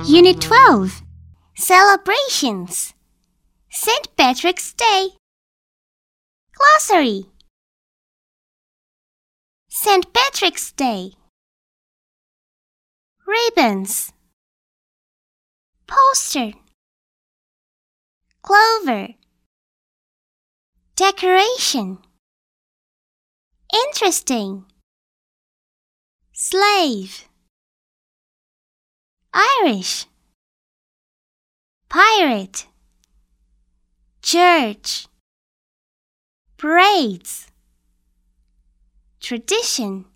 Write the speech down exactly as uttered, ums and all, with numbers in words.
Unit twelve. Celebrations. Saint Patrick's Day. Glossary. Saint Patrick's Day. Ribbons. Poster. Clover. Decoration. Interesting. Slave. Irish. Pirate. Church. Parades. Tradition.